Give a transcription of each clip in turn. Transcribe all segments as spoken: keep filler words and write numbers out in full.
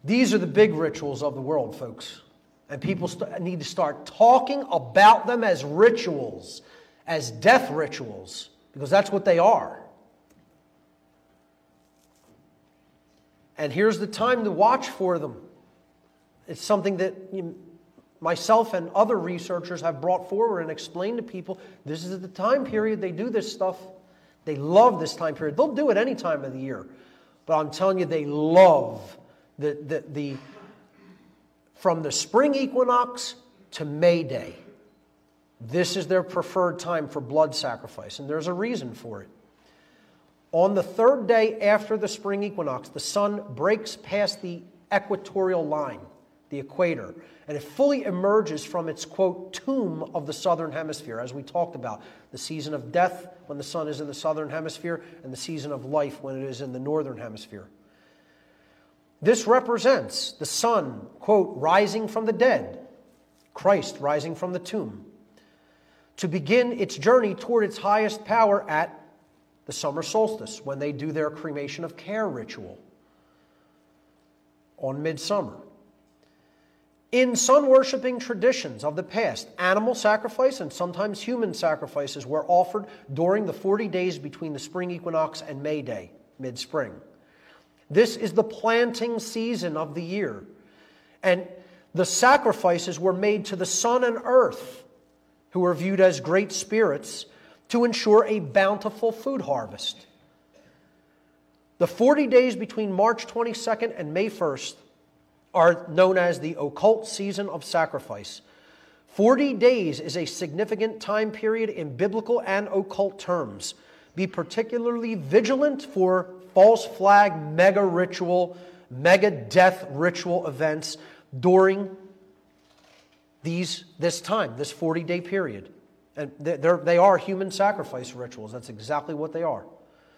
These are the big rituals of the world, folks. And people st- need to start talking about them as rituals, as death rituals, because that's what they are. And here's the time to watch for them. It's something that you, myself and other researchers have brought forward and explained to people. This is the time period they do this stuff. They love this time period. They'll do it any time of the year. But I'm telling you, they love the, the, the from the spring equinox to May Day. This is their preferred time for blood sacrifice, and there's a reason for it. On the third day after the spring equinox, the sun breaks past the equatorial line, the equator, and it fully emerges from its, quote, tomb of the southern hemisphere, as we talked about. The season of death when the sun is in the southern hemisphere, and the season of life when it is in the northern hemisphere. This represents the sun, quote, rising from the dead, Christ rising from the tomb, to begin its journey toward its highest power at the summer solstice, when they do their cremation of care ritual on midsummer. In sun-worshipping traditions of the past, animal sacrifice and sometimes human sacrifices were offered during the forty days between the spring equinox and May Day, mid-spring. This is the planting season of the year, and the sacrifices were made to the sun and earth, who were viewed as great spirits, to ensure a bountiful food harvest. The forty days between March twenty-second and May first are known as the occult season of sacrifice. forty days is a significant time period in biblical and occult terms. Be particularly vigilant for false flag mega ritual, mega death ritual events during these this time, this forty-day period. And they're, they are human sacrifice rituals. That's exactly what they are.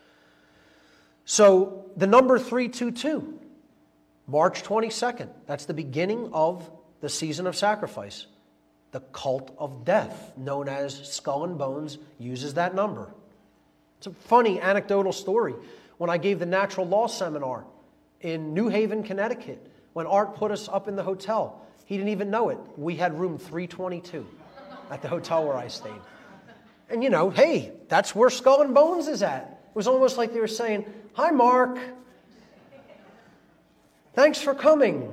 So the number three two two, March twenty-second, that's the beginning of the season of sacrifice. The cult of death, known as Skull and Bones, uses that number. It's a funny anecdotal story. When I gave the natural law seminar in New Haven, Connecticut, when Art put us up in the hotel, he didn't even know it. We had room three twenty-two at the hotel where I stayed. And you know, hey, that's where Skull and Bones is at. It was almost like they were saying, "Hi, Mark. Thanks for coming."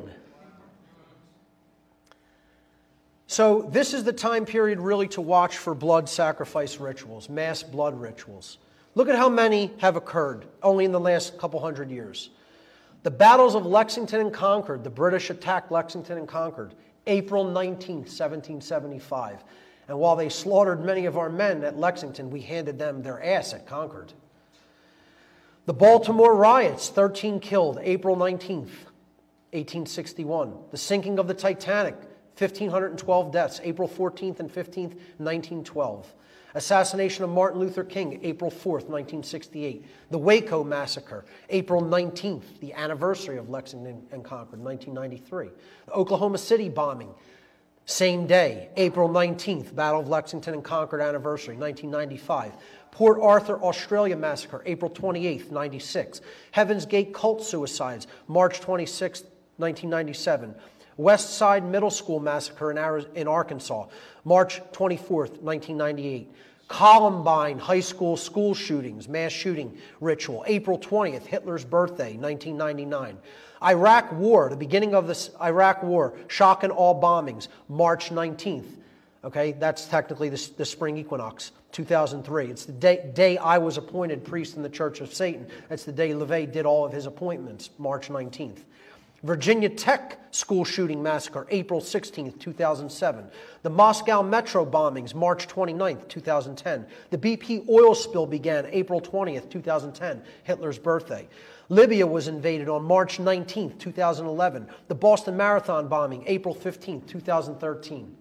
So this is the time period really to watch for blood sacrifice rituals, mass blood rituals. Look at how many have occurred only in the last couple hundred years. The battles of Lexington and Concord, the British attacked Lexington and Concord, April nineteenth, seventeen seventy-five. And while they slaughtered many of our men at Lexington, we handed them their ass at Concord. The Baltimore riots, thirteen killed, April nineteenth, eighteen sixty-one. The sinking of the Titanic, one thousand five hundred twelve deaths, April fourteenth and fifteenth, nineteen twelve. Assassination of Martin Luther King, April fourth, nineteen sixty-eight. The Waco Massacre, April nineteenth, the anniversary of Lexington and Concord, nineteen ninety-three. The Oklahoma City bombing, same day, April nineteenth, Battle of Lexington and Concord anniversary, nineteen ninety-five. Port Arthur, Australia Massacre, April twenty-eighth, ninety-six. Heaven's Gate cult suicides, March twenty-sixth, nineteen ninety-seven. West Side Middle School Massacre in, Ari- in Arkansas, March twenty-fourth, nineteen ninety-eight. Columbine High School school shootings, mass shooting ritual, April twentieth, Hitler's birthday, nineteen ninety-nine. Iraq War, the beginning of the Iraq War, shock and awe bombings, March nineteenth. Okay, that's technically the, the spring equinox, two thousand three. It's the day, day I was appointed priest in the Church of Satan. It's the day LeVay did all of his appointments, March nineteenth. Virginia Tech school shooting massacre, April sixteenth, two thousand seven. The Moscow Metro bombings, March twenty-ninth, two thousand ten. The B P oil spill began April twentieth, two thousand ten, Hitler's birthday. Libya was invaded on March nineteenth, two thousand eleven. The Boston Marathon bombing, April fifteenth, two thousand thirteen.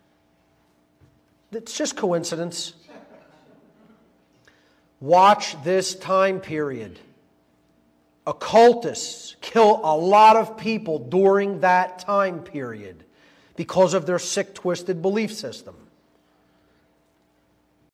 It's just coincidence. Watch this time period. Occultists kill a lot of people during that time period because of their sick, twisted belief system.